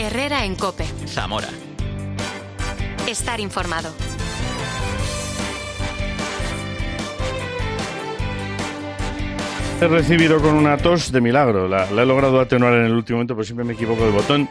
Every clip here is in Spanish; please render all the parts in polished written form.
Herrera en COPE. Zamora. Estar informado. He recibido con una tos de milagro. La he logrado atenuar en el último momento, pero siempre me equivoco del botón.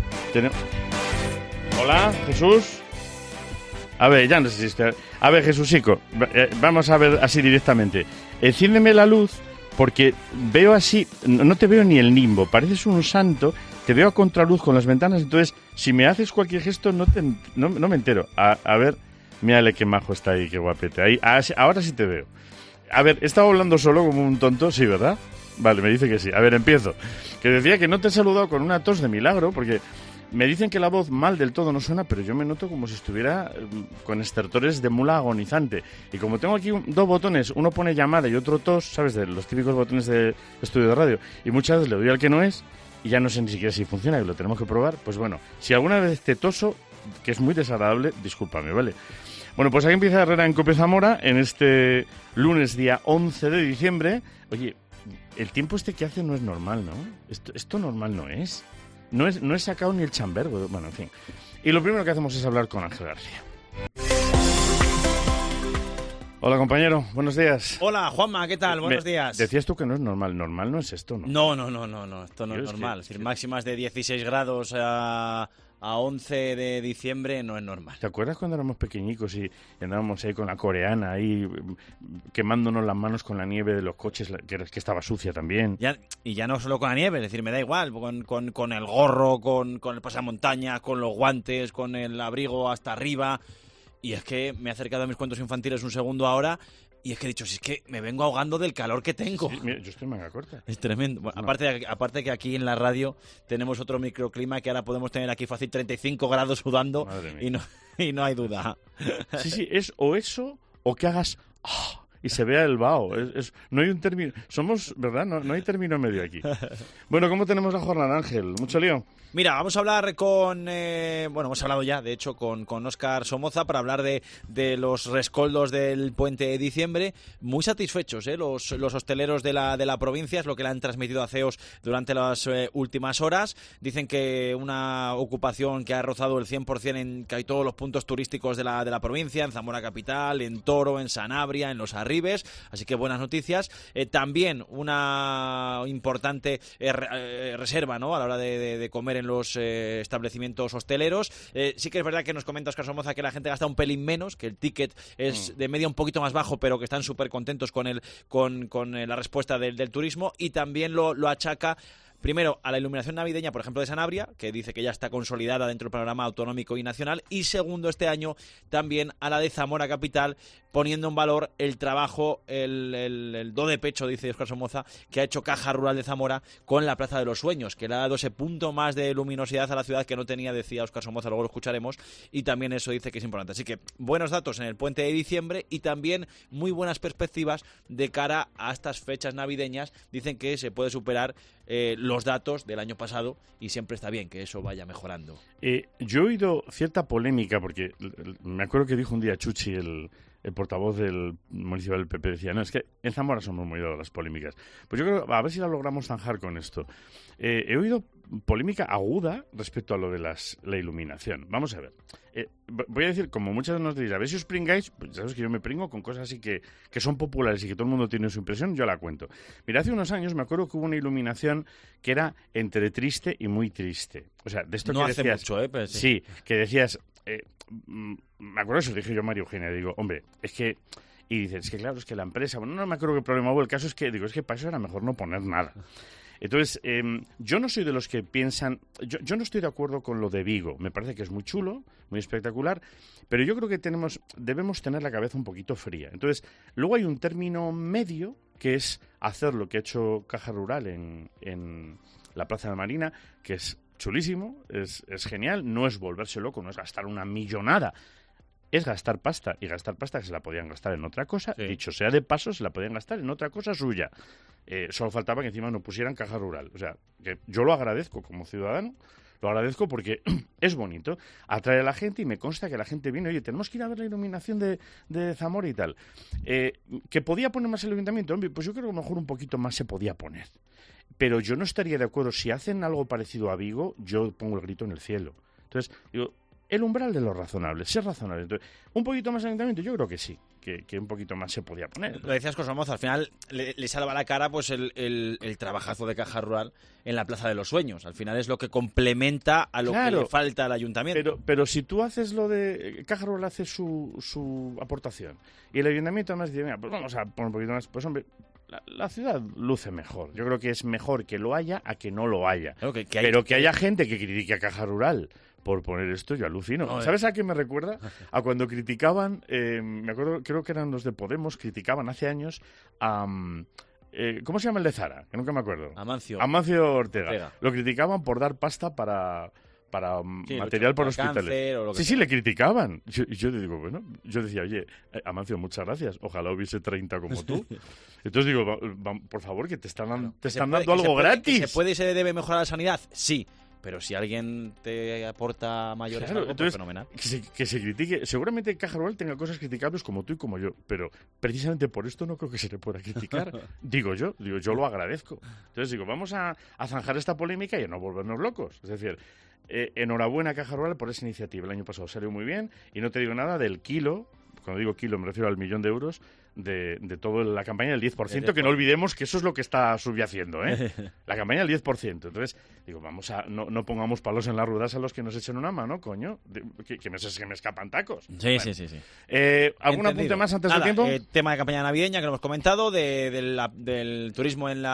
Hola, Jesús. A ver, ya no sé si estoy... A ver, Jesusico, vamos a ver así directamente. Enciéndeme la luz porque veo así... No te veo ni el nimbo, pareces un santo. Te veo a contraluz con las ventanas, entonces si me haces cualquier gesto no me entero. A ver, mírale qué majo está ahí, qué guapete. Ahí, ahora sí te veo. A ver, he estado hablando solo como un tonto, sí, ¿verdad? Vale, me dice que sí. A ver, empiezo. Que decía que no te he saludado con una tos de milagro, porque me dicen que la voz mal del todo no suena, pero yo me noto como si estuviera con estertores de mula agonizante. Y como tengo aquí dos botones, uno pone llamada y otro tos, ¿sabes? De los típicos botones de estudio de radio. Y muchas veces le doy al que no es y ya no sé ni siquiera si funciona, que lo tenemos que probar. Pues bueno, si alguna vez te toso, que es muy desagradable, discúlpame, ¿vale? Bueno, pues aquí empieza Herrera en COPE Zamora en este lunes día 11 de diciembre. Oye, el tiempo que hace no es normal, ¿no? Esto normal no es. No he sacado ni el chambergo. Bueno, en fin. Y lo primero que hacemos es hablar con Ángel García. Hola, compañero. Buenos días. Hola, Juanma. ¿Qué tal? Buenos días. Decías tú que no es normal. Normal no es esto, ¿no? No. Esto no es normal. Es decir, máximas de 16 grados a 11 de diciembre no es normal. ¿Te acuerdas cuando éramos pequeñicos y andábamos ahí con la coreana, ahí quemándonos las manos con la nieve de los coches, que estaba sucia también? Y ya no solo con la nieve, es decir, me da igual, con el gorro, con el pasamontañas, con los guantes, con el abrigo hasta arriba. Y es que me he acercado a mis cuentos infantiles un segundo ahora y es que he dicho, si es que me vengo ahogando del calor que tengo. Sí, mira, yo estoy en manga corta. Es tremendo. Bueno, no. Aparte que aquí en la radio tenemos otro microclima que ahora podemos tener aquí fácil 35 grados sudando y no hay duda. Sí, es o eso o que hagas... y se vea el vaho. No hay un término... Somos, ¿verdad? No hay término medio aquí. Bueno, ¿cómo tenemos la jornada, Ángel? ¿Mucho lío? Mira, vamos a hablar hemos hablado ya, de hecho, con Óscar Somoza para hablar de los rescoldos del puente de diciembre. Muy satisfechos, los hosteleros de la provincia, es lo que le han transmitido a CEOs durante las últimas horas. Dicen que una ocupación que ha rozado el 100% en casi todos los puntos turísticos de la provincia, en Zamora Capital, en Toro, en Sanabria, en Los Arribes, así que buenas noticias. También una importante reserva, ¿no?, a la hora de comer en los establecimientos hosteleros. Sí que es verdad que nos comenta Óscar Somoza que la gente gasta un pelín menos, que el ticket es de media un poquito más bajo, pero que están súper contentos con la respuesta del turismo, y también lo achaca primero a la iluminación navideña, por ejemplo, de Sanabria, que dice que ya está consolidada dentro del panorama autonómico y nacional, y segundo, este año también a la de Zamora Capital, poniendo en valor el trabajo, el do de pecho, dice Óscar Somoza, que ha hecho Caja Rural de Zamora con la Plaza de los Sueños, que le ha dado ese punto más de luminosidad a la ciudad que no tenía, decía Óscar Somoza, luego lo escucharemos, y también eso dice que es importante. Así que buenos datos en el puente de diciembre y también muy buenas perspectivas de cara a estas fechas navideñas. Dicen que se puede superar los datos del año pasado y siempre está bien que eso vaya mejorando. Yo he oído cierta polémica porque me acuerdo que dijo un día Chuchi, el portavoz del municipio del PP, decía, no, es que en Zamora somos muy de las polémicas. Pues yo creo, a ver si la logramos zanjar con esto. He oído polémica aguda respecto a lo de la iluminación. Vamos a ver. Voy a decir, como muchas veces nos diréis, a ver si os pringáis, pues sabes que yo me pringo con cosas así que son populares y que todo el mundo tiene su impresión, yo la cuento. Mira, hace unos años me acuerdo que hubo una iluminación que era entre triste y muy triste. O sea, de esto no que hace decías... mucho, pero sí, que decías... me acuerdo eso, dije yo a María Eugenia, digo, hombre, es que... Y dices, es que claro, es que la empresa... Bueno, no me acuerdo qué problema hubo, el caso es que, digo, es que para eso era mejor no poner nada. Entonces, yo no soy de los que piensan... Yo no estoy de acuerdo con lo de Vigo. Me parece que es muy chulo, muy espectacular, pero yo creo que debemos tener la cabeza un poquito fría. Entonces, luego hay un término medio, que es hacer lo que ha hecho Caja Rural en la Plaza de la Marina, que es chulísimo, es genial, no es volverse loco, no es gastar una millonada. Es gastar pasta, y gastar pasta que se la podían gastar en otra cosa, sí. Dicho sea de paso, se la podían gastar en otra cosa suya. Solo faltaba que encima no pusieran Caja Rural. O sea, que yo lo agradezco como ciudadano, lo agradezco porque es bonito, atrae a la gente y me consta que la gente viene, oye, tenemos que ir a ver la iluminación de Zamora y tal. ¿Que podía poner más el ayuntamiento? Hombre, pues yo creo que a lo mejor un poquito más se podía poner. pero yo no estaría de acuerdo. Si hacen algo parecido a Vigo, yo pongo el grito en el cielo. Entonces, digo, el umbral de lo razonable, ser razonable. Entonces, un poquito más de ayuntamiento, yo creo que sí, que un poquito más se podía poner. Lo decías con Somoza, al final le salva la cara pues el trabajazo de Caja Rural en la Plaza de los Sueños. Al final es lo que complementa a lo que le falta al ayuntamiento. Pero si tú haces lo de... Caja Rural hace su aportación y el ayuntamiento además dice, mira, pues vamos a poner un poquito más, pues hombre... La ciudad luce mejor. Yo creo que es mejor que lo haya a que no lo haya. Claro, pero que haya gente que critique a Caja Rural por poner esto, yo alucino. No, ¿sabes a qué me recuerda? A cuando criticaban, me acuerdo, creo que eran los de Podemos, criticaban hace años a... ¿cómo se llama el de Zara? Que nunca me acuerdo. Amancio Ortega. Lo criticaban por dar pasta para material para hospitales. Sí, le criticaban. Yo digo, bueno, yo decía, oye, Amancio, muchas gracias. Ojalá hubiese 30 como tú. Entonces digo, por favor, que te están dando algo gratis. ¿Se puede y se debe mejorar la sanidad? Sí. Pero si alguien te aporta mayores algo, entonces, pues fenomenal. Que se critique. Seguramente Caja Rural tenga cosas criticables como tú y como yo, pero precisamente por esto no creo que se le pueda criticar. Digo, yo lo agradezco. Entonces digo, vamos a zanjar esta polémica y a no volvernos locos. Es decir, enhorabuena a Caja Rural por esa iniciativa. El año pasado salió muy bien y no te digo nada del kilo. Cuando digo kilo me refiero al 1.000.000 de euros de toda la campaña del 10%, que no olvidemos que eso es lo que está subyaciendo, ¿eh? La campaña del 10%. Entonces, digo, vamos a no pongamos palos en las ruedas a los que nos echen una mano, coño, que me escapan tacos. Sí, bueno. sí. ¿Algún apunte más antes del tiempo? Tema de campaña navideña que lo hemos comentado, del turismo en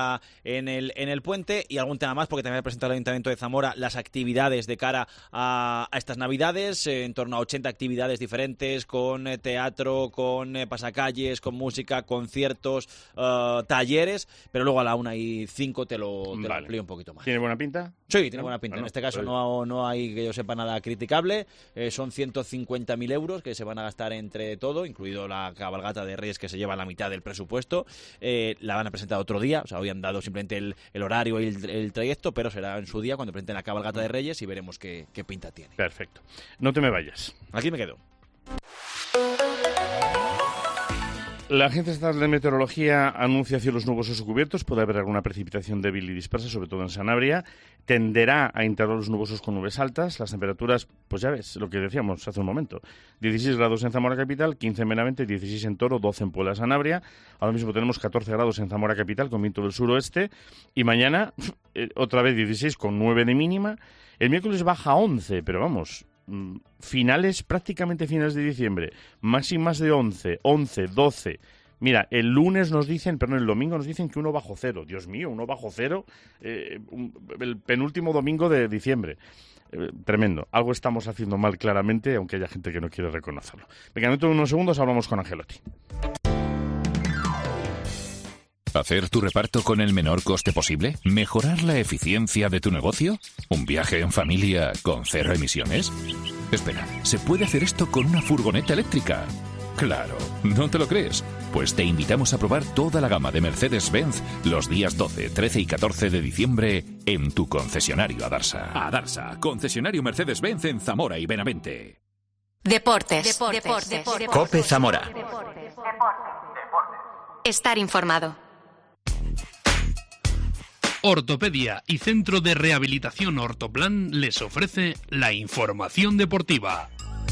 el puente, y algún tema más, porque también ha presentado el Ayuntamiento de Zamora las actividades de cara a estas Navidades, en torno a 80 actividades diferentes, con teatro, con pasacalles, con música, conciertos, talleres, pero luego a la 1:05 te lo amplío un poquito más. ¿Tiene buena pinta? Sí, tiene buena pinta. En este caso no hay que yo sepa nada criticable. Son 150.000 euros que se van a gastar entre todo, incluido la cabalgata de Reyes, que se lleva la mitad del presupuesto. La van a presentar otro día, o sea, hoy han dado simplemente el horario y el trayecto, pero será en su día cuando presenten la cabalgata de Reyes y veremos qué pinta tiene. Perfecto. No te me vayas. Aquí me quedo. La Agencia Estatal de Meteorología anuncia cielos nubosos o cubiertos. Puede haber alguna precipitación débil y dispersa, sobre todo en Sanabria. Tenderá a intervalos nubosos con nubes altas. Las temperaturas, pues ya ves, lo que decíamos hace un momento. 16 grados en Zamora Capital, 15 en Benavente, 16 en Toro, 12 en Puebla de Sanabria. Ahora mismo tenemos 14 grados en Zamora Capital con viento del suroeste. Y mañana, otra vez 16 con 9 de mínima. El miércoles baja a 11, pero vamos... prácticamente finales de diciembre, máximas de 11, 12. Mira, el domingo nos dicen que 1 bajo cero. Dios mío, 1 bajo cero, el penúltimo domingo de diciembre. Tremendo. Algo estamos haciendo mal claramente, aunque haya gente que no quiere reconocerlo. Venga, dentro de unos segundos hablamos con Angelotti. ¿Hacer tu reparto con el menor coste posible? ¿Mejorar la eficiencia de tu negocio? ¿Un viaje en familia con 0 emisiones? Espera, ¿se puede hacer esto con una furgoneta eléctrica? ¡Claro! ¿No te lo crees? Pues te invitamos a probar toda la gama de Mercedes-Benz los días 12, 13 y 14 de diciembre en tu concesionario Adarsa. Adarsa, concesionario Mercedes-Benz en Zamora y Benavente. Deportes. COPE Zamora. Estar informado. Ortopedia y Centro de Rehabilitación Ortoplan les ofrece la información deportiva.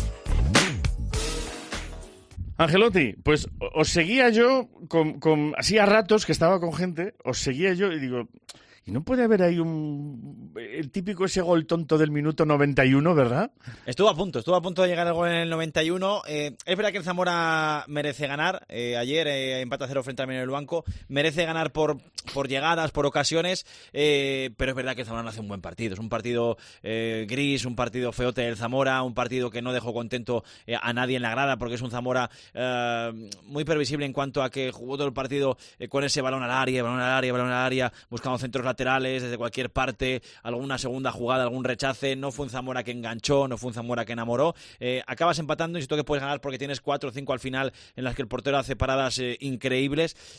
Angelotti, pues os seguía yo con así a ratos, que estaba con gente, os seguía yo y digo... Y no puede haber ahí el típico ese gol tonto del minuto 91, ¿verdad? Estuvo a punto de llegar el gol en el 91. Es verdad que el Zamora merece ganar. Ayer empate a 0 frente al Minero del Banco. Merece ganar por llegadas, por ocasiones, pero es verdad que el Zamora no hace un buen partido. Es un partido gris, un partido feote del Zamora, un partido que no dejó contento a nadie en la grada, porque es un Zamora muy previsible en cuanto a que jugó todo el partido con ese balón al área, buscando centros laterales desde cualquier parte, alguna segunda jugada, algún rechace. No fue un Zamora que enganchó, no fue un Zamora que enamoró. Acabas empatando y si tú que puedes ganar porque tienes 4 o 5 al final en las que el portero hace paradas increíbles.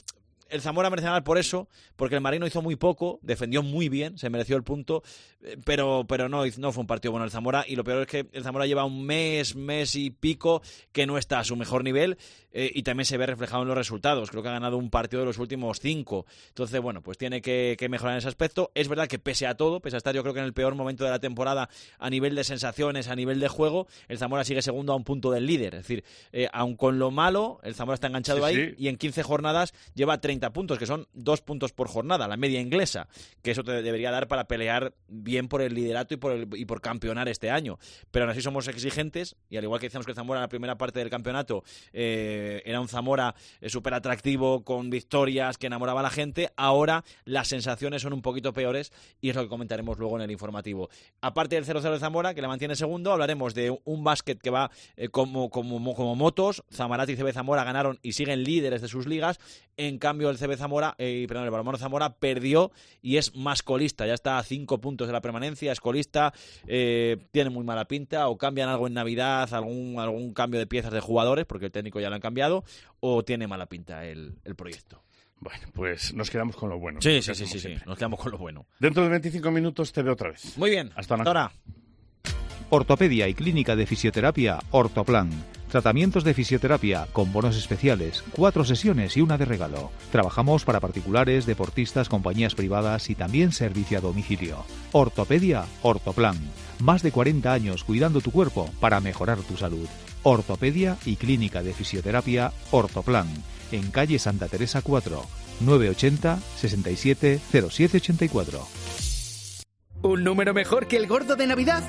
el Zamora merece ganar por eso, porque el Marino hizo muy poco, defendió muy bien, se mereció el punto, pero no fue un partido bueno el Zamora, y lo peor es que el Zamora lleva un mes y pico que no está a su mejor nivel, y también se ve reflejado en los resultados. Creo que ha ganado un partido de los últimos 5. Entonces, bueno, pues tiene que mejorar en ese aspecto. Es verdad que pese a todo, pese a estar yo creo que en el peor momento de la temporada a nivel de sensaciones, a nivel de juego, el Zamora sigue segundo a un punto del líder. Es decir, aun con lo malo, el Zamora está enganchado ahí, y en 15 jornadas lleva 30 puntos, que son 2 puntos por jornada, la media inglesa, que eso te debería dar para pelear bien por el liderato y por campeonar este año. Pero aún así somos exigentes, y al igual que decíamos que el Zamora en la primera parte del campeonato era un Zamora súper atractivo, con victorias, que enamoraba a la gente, ahora las sensaciones son un poquito peores, y es lo que comentaremos luego en el informativo. Aparte del 0-0 de Zamora, que le mantiene segundo, hablaremos de un básquet que va como motos. Zamarat y CB Zamora ganaron y siguen líderes de sus ligas. En cambio, el Balonmano Zamora perdió y es más colista, ya está a 5 puntos de la permanencia, es colista, tiene muy mala pinta, o cambian algo en Navidad, algún cambio de piezas de jugadores, porque el técnico ya lo han cambiado, o tiene mala pinta el proyecto. Bueno, pues nos quedamos con lo bueno. Sí, nos quedamos con lo bueno. Dentro de 25 minutos te veo otra vez. Muy bien, hasta ahora. Ortopedia y Clínica de Fisioterapia Ortoplan. Tratamientos de fisioterapia con bonos especiales, 4 sesiones y una de regalo. Trabajamos para particulares, deportistas, compañías privadas y también servicio a domicilio. Ortopedia Ortoplan. Más de 40 años cuidando tu cuerpo para mejorar tu salud. Ortopedia y Clínica de Fisioterapia Ortoplan. En calle Santa Teresa 4, 980 67 0784. ¿Un número mejor que el gordo de Navidad?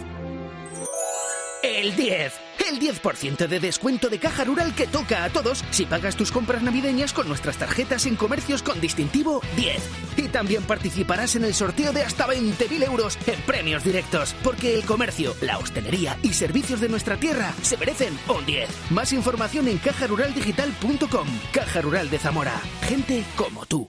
El 10. El 10% de descuento de Caja Rural que toca a todos si pagas tus compras navideñas con nuestras tarjetas en comercios con distintivo 10. Y también participarás en el sorteo de hasta 20.000 euros en premios directos, porque el comercio, la hostelería y servicios de nuestra tierra se merecen un 10. Más información en cajaruraldigital.com. Caja Rural de Zamora. Gente como tú.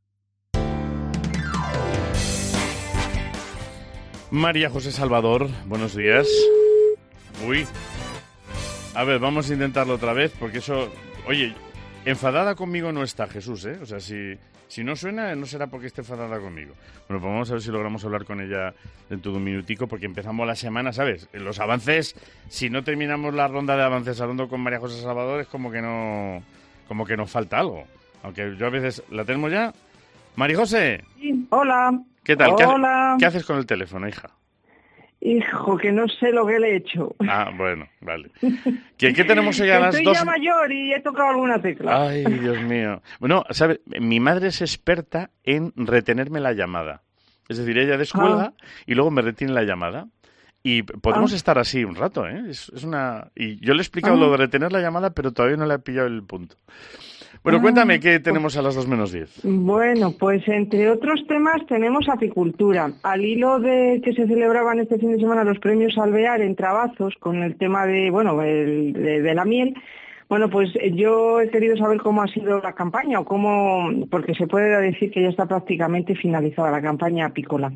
María José Salvador, buenos días. Uy. A ver, vamos a intentarlo otra vez, porque eso... Oye, enfadada conmigo no está, Jesús, ¿eh? O sea, si no suena, no será porque esté enfadada conmigo. Bueno, pues vamos a ver si logramos hablar con ella dentro de un minutico, porque empezamos la semana, ¿sabes? En los avances, si no terminamos la ronda de avances hablando con María José Salvador, es como que nos falta algo. Aunque yo a veces... ¿La tenemos ya? María José. Sí, hola. ¿Qué tal? Hola. ¿Qué haces con el teléfono, hija? Hijo, que no sé lo que le he hecho. Ah, bueno, vale. ¿Qué tenemos hoy a las 2? Estoy ya mayor y he tocado alguna tecla. Ay, Dios mío. Bueno, ¿sabes? Mi madre es experta en retenerme la llamada. Es decir, ella descuelga y luego me retiene la llamada. Y podemos estar así un rato, ¿eh? Es una... Y yo le he explicado lo de retener la llamada, pero todavía no le he pillado el punto. Bueno, cuéntame qué tenemos a las 2 menos 10. Bueno, pues entre otros temas tenemos apicultura. Al hilo de que se celebraban este fin de semana los premios Alvear en Trabazos con el tema de la miel, bueno, pues yo he querido saber cómo ha sido la campaña o cómo, porque se puede decir que ya está prácticamente finalizada la campaña apícola.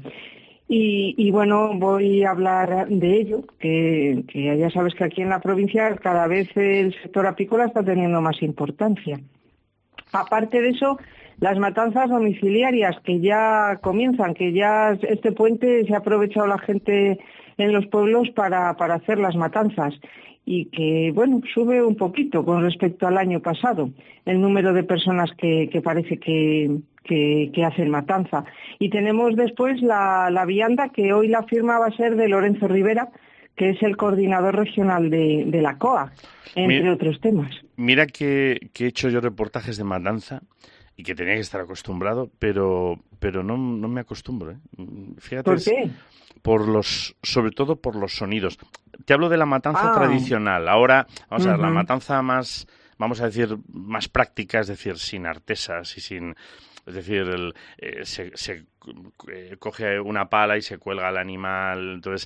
Y bueno, voy a hablar de ello, que ya sabes que aquí en la provincia cada vez el sector apícola está teniendo más importancia. Aparte de eso, las matanzas domiciliarias que ya comienzan, que ya este puente se ha aprovechado la gente en los pueblos para hacer las matanzas y que, bueno, sube un poquito con respecto al año pasado el número de personas que parece que hacen matanza. Y tenemos después la vianda, que hoy la firma va a ser de Lorenzo Rivera, que es el coordinador regional de la COA, entre otros temas. Mira que he hecho yo reportajes de matanza y que tenía que estar acostumbrado, pero no me acostumbro, ¿eh? Fíjate, ¿por qué? Sobre todo por los sonidos. Te hablo de la matanza tradicional. Ahora, vamos a ver, la matanza más, vamos a decir, más práctica, es decir, sin artesas y sin... Es decir, se coge una pala y se cuelga al animal. Entonces,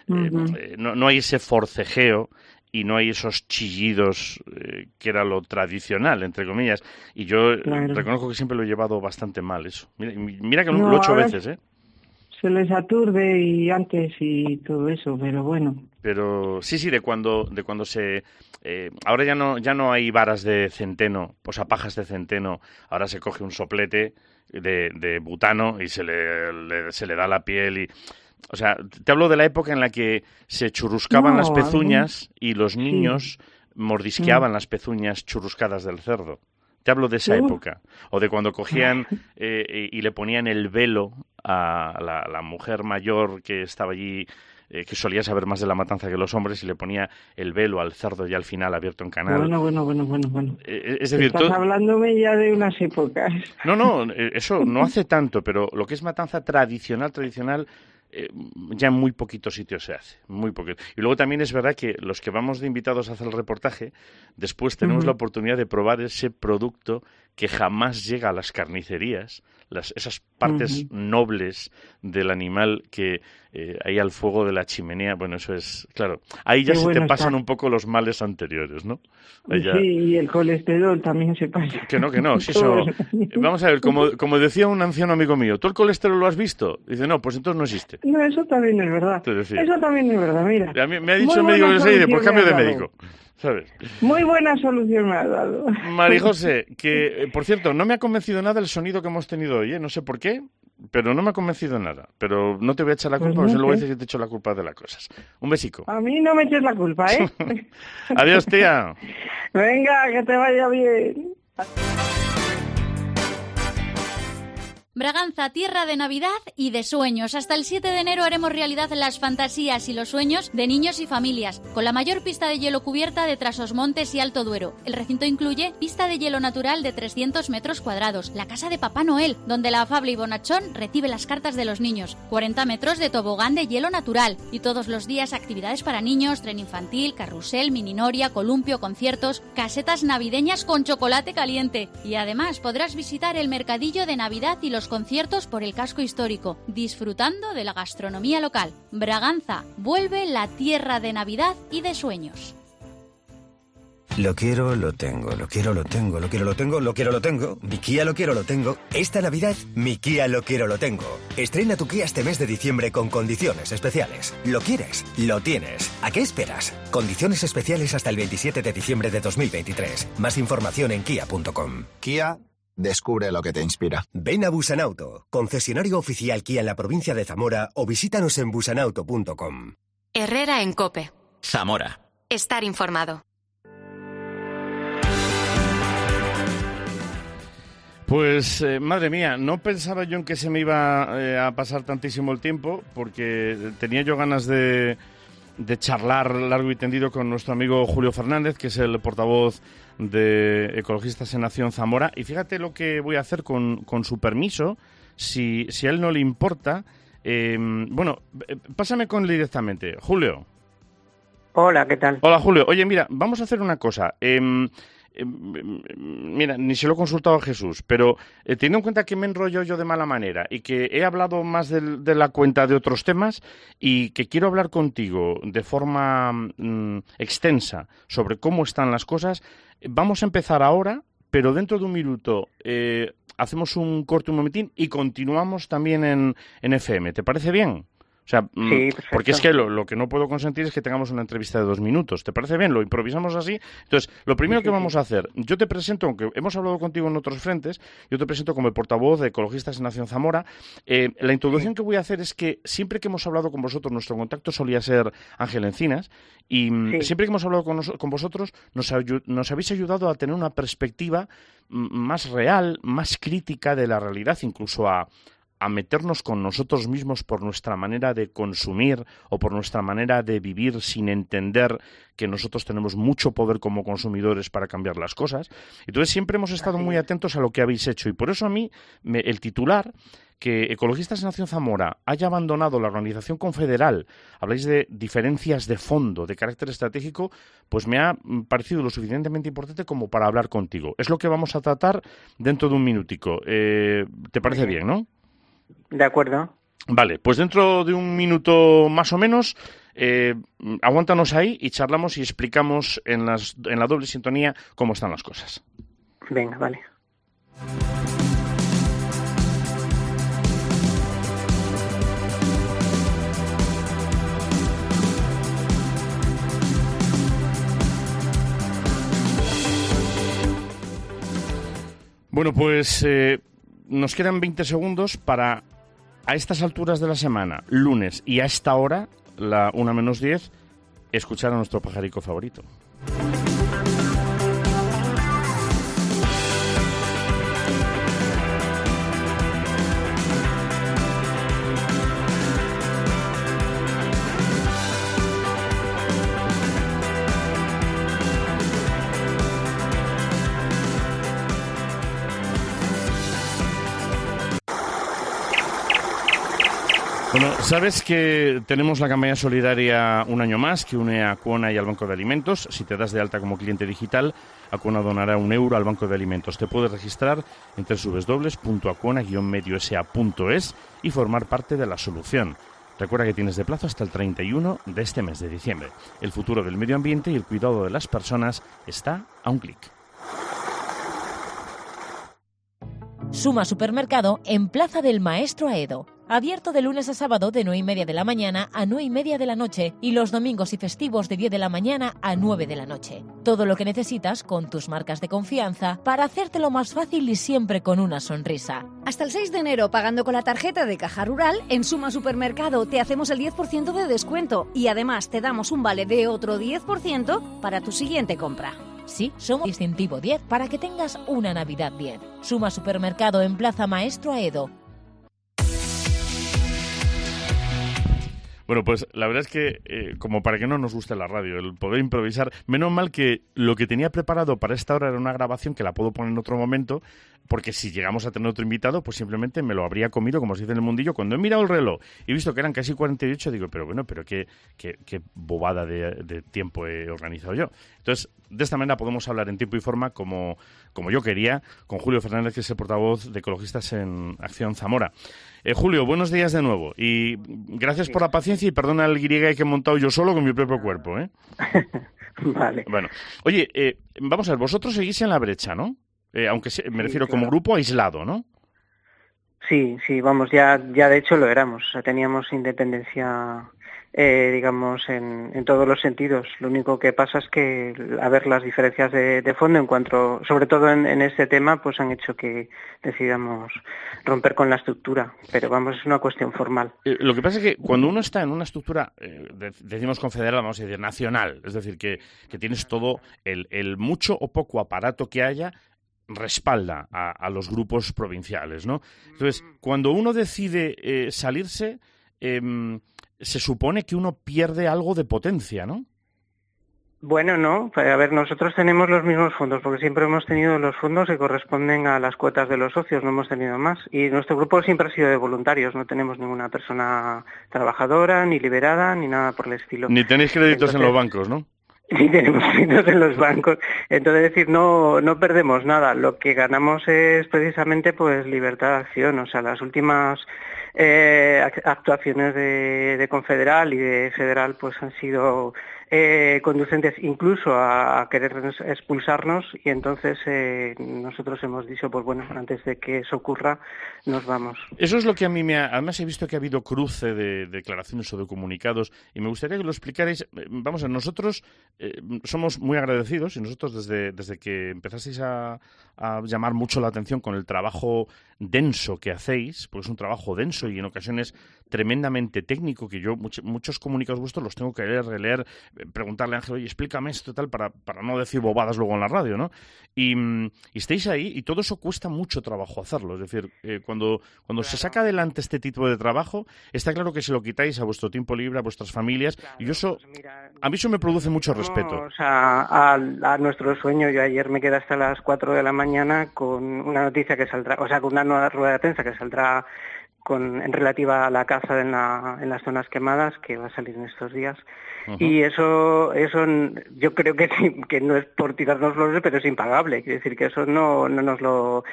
no hay ese forcejeo y no hay esos chillidos que era lo tradicional, entre comillas. Y yo reconozco que siempre lo he llevado bastante mal eso. Mira que lo he hecho veces, ¿eh? se les aturde y antes y todo eso, pero bueno. Pero sí, de cuando se... ahora ya no hay varas de centeno, pajas de centeno, ahora se coge un soplete de butano y se le da la piel y... O sea, te hablo de la época en la que se churruscaban las pezuñas y los niños mordisqueaban las pezuñas churruscadas del cerdo. Te hablo de esa época. O de cuando cogían y le ponían el velo a la mujer mayor que estaba allí, que solía saber más de la matanza que los hombres, y le ponía el velo al cerdo ya al final abierto en canal. Bueno. Es decir, estás hablándome ya de unas épocas. No, eso no hace tanto, pero lo que es matanza tradicional, ya en muy poquitos sitios se hace, muy poquito. Y luego también es verdad que los que vamos de invitados a hacer el reportaje, después tenemos la oportunidad de probar ese producto que jamás llega a las carnicerías, esas partes nobles del animal que ahí al fuego de la chimenea, bueno, eso es, claro, ahí ya te pasan un poco los males anteriores, ¿no? Sí, y el colesterol también se pasa. Que no, sí, vamos a ver, como decía un anciano amigo mío, ¿tú el colesterol lo has visto? Dice, no, pues entonces no existe. No, eso también es verdad. Eso también es verdad, mira. A mí me ha dicho el médico que se por cambio de médico. ¿Sabes? Muy buena solución me has dado. Marijose, que por cierto, no me ha convencido nada el sonido que hemos tenido hoy, no sé por qué, pero no me ha convencido nada. Pero no te voy a echar la culpa, porque luego dices que te echo la culpa de las cosas. Un besico. A mí no me eches la culpa, ¿eh? Adiós, tía. Venga, que te vaya bien. Braganza, tierra de Navidad y de sueños. Hasta el 7 de enero haremos realidad las fantasías y los sueños de niños y familias, con la mayor pista de hielo cubierta de Trasosmontes y Alto Duero. El recinto incluye pista de hielo natural de 300 metros cuadrados, la casa de Papá Noel, donde la afable y bonachón recibe las cartas de los niños, 40 metros de tobogán de hielo natural y todos los días actividades para niños, tren infantil, carrusel, mininoria, columpio, conciertos, casetas navideñas con chocolate caliente. Y además podrás visitar el mercadillo de Navidad y los conciertos por el casco histórico, disfrutando de la gastronomía local. Braganza, vuelve la tierra de Navidad y de sueños. Lo quiero, lo tengo, lo quiero, lo tengo, lo quiero, lo tengo, lo quiero, lo tengo. Mi Kia lo quiero, lo tengo. Esta Navidad, mi Kia lo quiero, lo tengo. Estrena tu Kia este mes de diciembre con condiciones especiales. ¿Lo quieres? Lo tienes. ¿A qué esperas? Condiciones especiales hasta el 27 de diciembre de 2023. Más información en kia.com. Kia, descubre lo que te inspira. Ven a Busanauto, concesionario oficial Kia en la provincia de Zamora, o visítanos en busanauto.com. Herrera en COPE. Zamora. Estar informado. Pues, madre mía, no pensaba yo en que se me iba a pasar tantísimo el tiempo, porque tenía yo ganas de charlar largo y tendido con nuestro amigo Julio Fernández, que es el portavoz de Ecologistas en Acción Zamora. Y fíjate lo que voy a hacer con su permiso, si a él no le importa. Pásame con él directamente. Julio. Hola, ¿qué tal? Hola, Julio. Oye, mira, vamos a hacer una cosa. Mira, ni se lo he consultado a Jesús, pero teniendo en cuenta que me enrollo yo de mala manera y que he hablado más de la cuenta de otros temas y que quiero hablar contigo de forma extensa sobre cómo están las cosas, vamos a empezar ahora, pero dentro de un minuto hacemos un corte, un momentín, y continuamos también en FM. ¿Te parece bien? O sea, sí, porque es que lo que no puedo consentir es que tengamos una entrevista de 2 minutos. ¿Te parece bien? Lo improvisamos así. Entonces, lo primero que vamos a hacer, yo te presento, aunque hemos hablado contigo en otros frentes, yo te presento como el portavoz de Ecologistas en Acción Zamora. La introducción que voy a hacer es que siempre que hemos hablado con vosotros, nuestro contacto solía ser Ángel Encinas, y siempre que hemos hablado con vosotros, nos habéis ayudado a tener una perspectiva más real, más crítica de la realidad, incluso a meternos con nosotros mismos por nuestra manera de consumir o por nuestra manera de vivir sin entender que nosotros tenemos mucho poder como consumidores para cambiar las cosas. Entonces siempre hemos estado muy atentos a lo que habéis hecho y por eso a mí el titular, que Ecologistas en Acción Zamora haya abandonado la organización confederal, habláis de diferencias de fondo, de carácter estratégico, pues me ha parecido lo suficientemente importante como para hablar contigo. Es lo que vamos a tratar dentro de un minutico. ¿Te parece bien, no? De acuerdo. Vale, pues dentro de un minuto más o menos, aguántanos ahí y charlamos y explicamos en la doble sintonía cómo están las cosas. Venga, vale. Bueno, pues nos quedan 20 segundos para, a estas alturas de la semana, lunes, y a esta hora, la 1:10, escuchar a nuestro pajarico favorito. Bueno, sabes que tenemos la campaña solidaria un año más que une a Acuona y al Banco de Alimentos. Si te das de alta como cliente digital, Acuona donará €1 al Banco de Alimentos. Te puedes registrar en www.acuona-mediosa.es y formar parte de la solución. Recuerda que tienes de plazo hasta el 31 de este mes de diciembre. El futuro del medio ambiente y el cuidado de las personas está a un clic. Suma Supermercado en Plaza del Maestro Aedo. Abierto de lunes a sábado de 9:30 de la mañana a 9:30 de la noche y los domingos y festivos de 10 de la mañana a 9 de la noche. Todo lo que necesitas con tus marcas de confianza para hacértelo más fácil y siempre con una sonrisa. Hasta el 6 de enero, pagando con la tarjeta de Caja Rural, en Suma Supermercado te hacemos el 10% de descuento y además te damos un vale de otro 10% para tu siguiente compra. Sí, somos Distintivo 10 para que tengas una Navidad bien. Suma Supermercado en Plaza Maestro Aedo. Bueno, pues la verdad es que, como para que no nos guste la radio, el poder improvisar, menos mal que lo que tenía preparado para esta hora era una grabación que la puedo poner en otro momento, porque si llegamos a tener otro invitado, pues simplemente me lo habría comido, como se dice en el mundillo. Cuando he mirado el reloj y visto que eran casi 48, digo, pero qué bobada de tiempo he organizado yo. Entonces, de esta manera podemos hablar en tiempo y forma como yo quería, con Julio Fernández, que es el portavoz de Ecologistas en Acción Zamora. Julio, buenos días de nuevo y gracias por la paciencia y perdona el guirigay que he montado yo solo con mi propio cuerpo, ¿eh? Vale. Bueno, oye, vamos a ver, vosotros seguís en la brecha, ¿no? Aunque me refiero como grupo aislado, ¿no? Sí, vamos, ya de hecho lo éramos, o sea, teníamos independencia, digamos, en todos los sentidos. Lo único que pasa es que, a ver, las diferencias de fondo en cuanto, sobre todo en este tema, pues han hecho que decidamos romper con la estructura, pero vamos, es una cuestión formal. Lo que pasa es que cuando uno está en una estructura, decimos confederal, vamos a decir nacional, es decir, que tienes todo el mucho o poco aparato que haya, respalda a los grupos provinciales, ¿no? Entonces, cuando uno decide salirse, se supone que uno pierde algo de potencia, ¿no? Bueno, no. A ver, nosotros tenemos los mismos fondos, porque siempre hemos tenido los fondos que corresponden a las cuotas de los socios, no hemos tenido más. Y nuestro grupo siempre ha sido de voluntarios, no tenemos ninguna persona trabajadora, ni liberada, ni nada por el estilo. Ni tenéis créditos en los bancos, ¿no? Sí, tenemos créditos en los bancos. Entonces, decir, no perdemos nada. Lo que ganamos es precisamente pues libertad de acción. O sea, las últimas actuaciones de Confederal y de Federal pues han sido conducentes incluso a querer expulsarnos y entonces nosotros hemos dicho, pues bueno, antes de que eso ocurra, nos vamos. Eso es lo que a mí además he visto que ha habido cruce de declaraciones o de comunicados y me gustaría que lo explicarais. Vamos a ver, nosotros somos muy agradecidos y nosotros desde que empezasteis a llamar mucho la atención con el trabajo denso que hacéis, porque es un trabajo denso y en ocasiones tremendamente técnico, que yo muchos comunicados vuestros los tengo que leer, releer, preguntarle a Ángel, oye, explícame esto tal, para no decir bobadas luego en la radio, ¿no? Y estáis ahí y todo eso cuesta mucho trabajo hacerlo. Es decir, cuando se saca adelante este tipo de trabajo, está claro que se lo quitáis a vuestro tiempo libre, a vuestras familias, y eso, a mí eso me produce mucho respeto. A nuestro sueño, yo ayer me quedé hasta las 4 de la mañana con una noticia que saldrá, o sea, con una nueva rueda de prensa que saldrá en relativa a la caza en las zonas quemadas, que va a salir en estos días. Uh-huh. Y eso yo creo que no es por tirarnos flores, pero es impagable. Quiere decir que eso no nos lo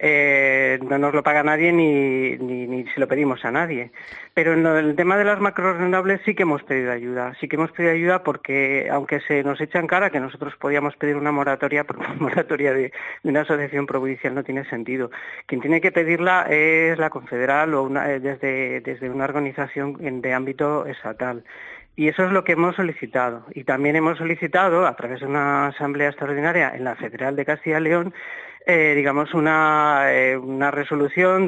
paga nadie ni se lo pedimos a nadie. Pero en el tema de las macrorenovables sí que hemos pedido ayuda. Sí que hemos pedido ayuda porque, aunque se nos echa en cara que nosotros podíamos pedir una moratoria, porque una moratoria de una asociación provincial no tiene sentido. Quien tiene que pedirla es la Confederal o desde una organización de ámbito estatal. Y eso es lo que hemos solicitado. Y también hemos solicitado, a través de una asamblea extraordinaria en la Federal de Castilla y León, digamos una resolución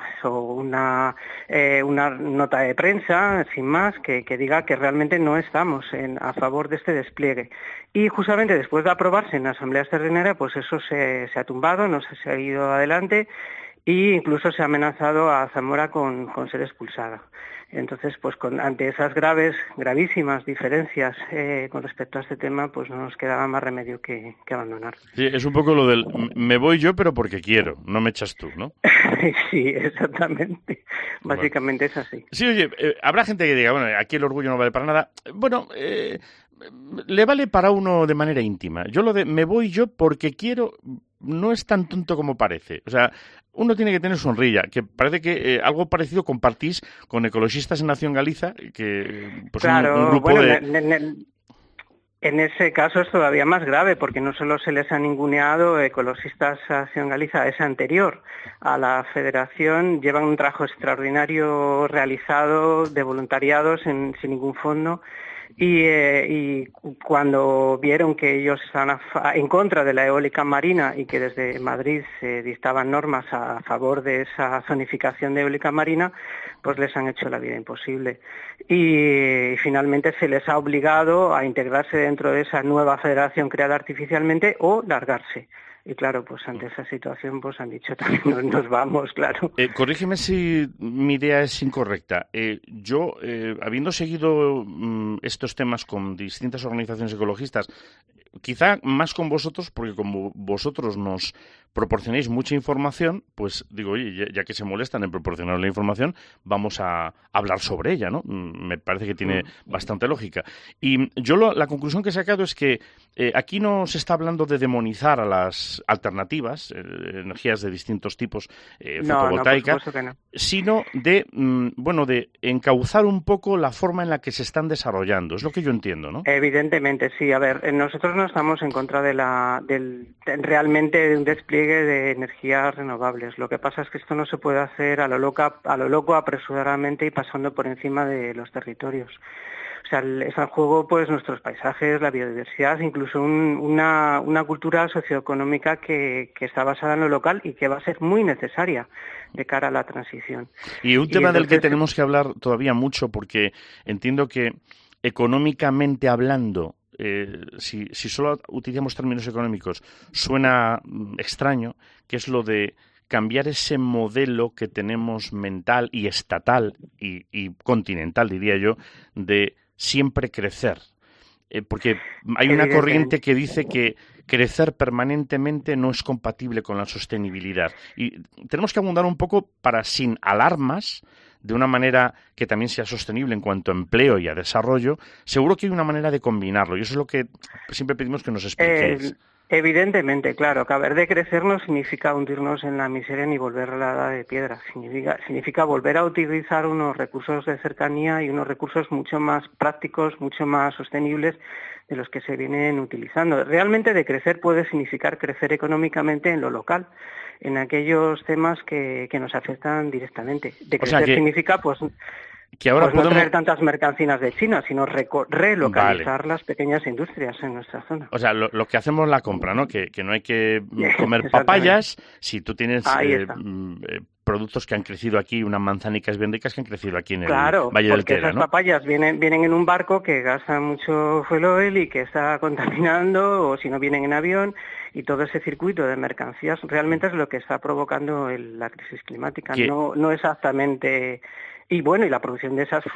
una nota de prensa, sin más, que diga que realmente no estamos a favor de este despliegue. Y justamente después de aprobarse en la asamblea extraordinaria, pues eso se ha tumbado, no se ha ido adelante, e incluso se ha amenazado a Zamora con ser expulsada. Entonces, pues ante esas gravísimas diferencias con respecto a este tema, pues no nos quedaba más remedio que abandonar. Sí, es un poco lo del me voy yo, pero porque quiero, no me echas tú, ¿no? Sí, exactamente. Básicamente es así. Sí, oye, habrá gente que diga, bueno, aquí el orgullo no vale para nada. Bueno, le vale para uno de manera íntima. Yo lo de me voy yo porque quiero no es tan tonto como parece. O sea, uno tiene que tener sonrilla, que parece que algo parecido compartís con Ecologistas en Acción Galiza, que pues claro, un grupo bueno, de... En ese caso es todavía más grave, porque no solo se les ha ninguneado Ecologistas Acción Galiza, es anterior a la federación, llevan un trabajo extraordinario realizado de voluntariados sin ningún fondo, y cuando vieron que ellos estaban en contra de la eólica marina y que desde Madrid se dictaban normas a favor de esa zonificación de eólica marina, pues les han hecho la vida imposible. Y finalmente se les ha obligado a integrarse dentro de esa nueva federación creada artificialmente o largarse. Y claro, pues ante esa situación pues han dicho también nos vamos, claro. Corrígeme si mi idea es incorrecta. Yo, habiendo seguido estos temas con distintas organizaciones ecologistas, quizá más con vosotros, porque como vosotros nos proporcionéis mucha información, pues digo, oye, ya que se molestan en proporcionar la información, vamos a hablar sobre ella, ¿no? Me parece que tiene bastante lógica. Y yo la conclusión que he sacado es que aquí no se está hablando de demonizar a las alternativas, energías de distintos tipos, fotovoltaica, sino de, de encauzar un poco la forma en la que se están desarrollando. Es lo que yo entiendo, ¿no? Evidentemente, sí. A ver, nosotros no estamos en contra realmente de un despliegue de energías renovables. Lo que pasa es que esto no se puede hacer a lo loco, apresuradamente y pasando por encima de los territorios. O sea, es al juego pues nuestros paisajes, la biodiversidad, incluso una cultura socioeconómica que está basada en lo local y que va a ser muy necesaria de cara a la transición. Y un tema del que tenemos que hablar todavía mucho, porque entiendo que económicamente hablando, si solo utilizamos términos económicos, suena extraño, que es lo de cambiar ese modelo que tenemos mental y estatal y continental, diría yo, de siempre crecer. Porque hay una corriente que dice que crecer permanentemente no es compatible con la sostenibilidad. Y tenemos que abundar un poco para, sin alarmas, de una manera que también sea sostenible en cuanto a empleo y a desarrollo. Seguro que hay una manera de combinarlo, y eso es lo que siempre pedimos que nos expliquéis. Evidentemente, claro, acabar de crecer no significa hundirnos en la miseria ni volver a la edad de piedra. Significa volver a utilizar unos recursos de cercanía y unos recursos mucho más prácticos, mucho más sostenibles de los que se vienen utilizando. Realmente de crecer puede significar crecer económicamente en lo local, en aquellos temas que nos afectan directamente. De crecer significa que ahora no traer tantas mercancías de China, sino relocalizar las pequeñas industrias en nuestra zona. O sea, lo que hacemos la compra, ¿no? Que no hay que comer papayas si tú tienes productos que han crecido aquí, unas manzanicas bien ricas que han crecido aquí en el Valle del Tera, esas ¿no? papayas vienen en un barco que gasta mucho fuel oil y que está contaminando, o si no vienen en avión, y todo ese circuito de mercancías realmente es lo que está provocando la crisis climática, no exactamente. Y bueno, y la producción de esas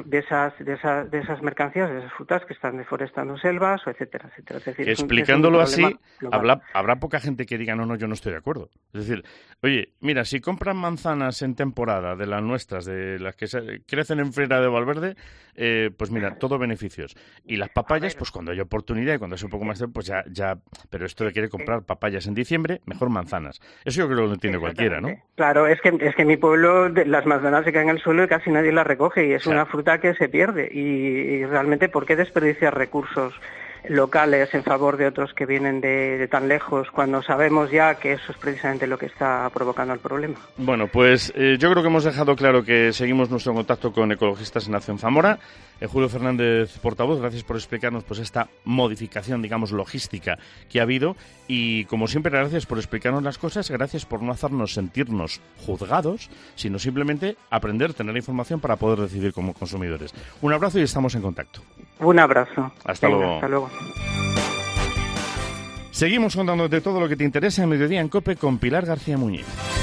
mercancías, de esas frutas que están deforestando selvas, etcétera, etcétera. Es decir, explicándolo así, habrá poca gente que diga, no, yo no estoy de acuerdo. Es decir, oye, mira, si compran manzanas en temporada de las nuestras, de las que crecen en Freira de Valverde, pues mira, todo beneficios. Y las papayas, pues cuando hay oportunidad y cuando es un poco más, pues ya. Pero esto de querer comprar papayas en diciembre, mejor manzanas. Eso yo creo que lo entiende cualquiera, ¿no? Claro, es que en mi pueblo las manzanas se caen al suelo y casi nadie la recoge, y es una fruta que se pierde, y realmente ¿por qué desperdiciar recursos locales en favor de otros que vienen de tan lejos, cuando sabemos ya que eso es precisamente lo que está provocando el problema. Bueno, pues yo creo que hemos dejado claro que seguimos nuestro contacto con Ecologistas en Acción Zamora. Julio Fernández, portavoz, gracias por explicarnos pues esta modificación, digamos, logística que ha habido, y como siempre, gracias por explicarnos las cosas, gracias por no hacernos sentirnos juzgados, sino simplemente aprender, tener información para poder decidir como consumidores. Un abrazo y estamos en contacto. Un abrazo. Hasta luego. Hasta luego. Seguimos contándote todo lo que te interesa en Mediodía en COPE con Pilar García Muñiz.